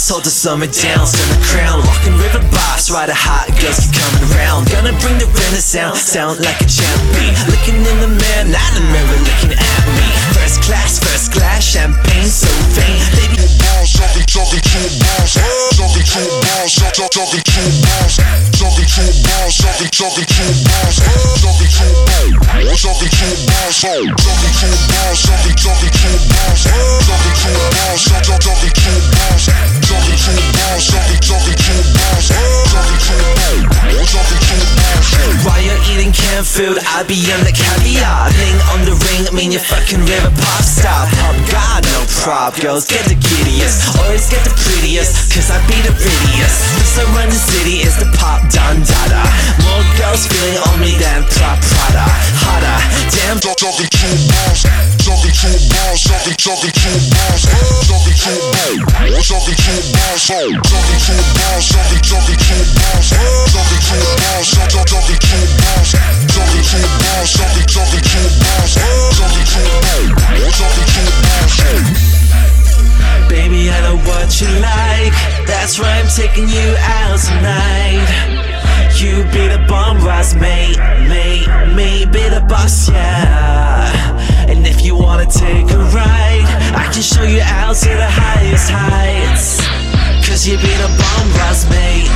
boss, hold the summer down, stand the crown, rockin' river boss, ride a hot, girls keep coming around. Gonna bring the renaissance, sound like a champion. Looking in the mirror, not the mirror looking at me. First class, champagne so vain. Baby, talking to a boss, talking to a boss, talking to a boss, talking to a boss, talking to a boss, talking to a boss, talking to a boss, talking to a boss, talking to a boss, talking to a boss, talking to a boss, talking to a boss, talking to a boss, talking to a boss, talking to a boss. While you're eating canned food, I'll be on the caviar. Bling on the ring, mean you fucking river pop star. Pop God, no prob, girls get the giddiest, always get the prettiest, cause I be the prettiest. This I run the city is the pop Don Dada. More girls feeling on me than Prada. Hotter, damn. Talking to a boss, talking to a boss, talking to a boss, talking to a boss, talking to a boss, talking to a boss, talking to a boss, talking to a boss, talking to a boss, talking to a boss, talking to a boss, talking to a boss, talking to a boss. Baby, I know what you like, that's why I'm taking you out tonight. You be the bomb, Ross, me be the boss, yeah. And if you wanna take a ride, I can show you out to the highest heights. Cause you be the bomb, Ross, me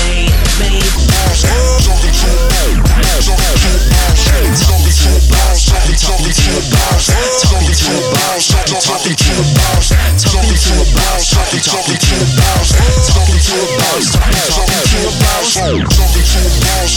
talking to a boss, talking to a boss, talking to a boss, talking to a boss, talking to a boss, talking to a boss, talking to a boss, talking to a boss, talking to a boss, talking to a boss, talking to a boss,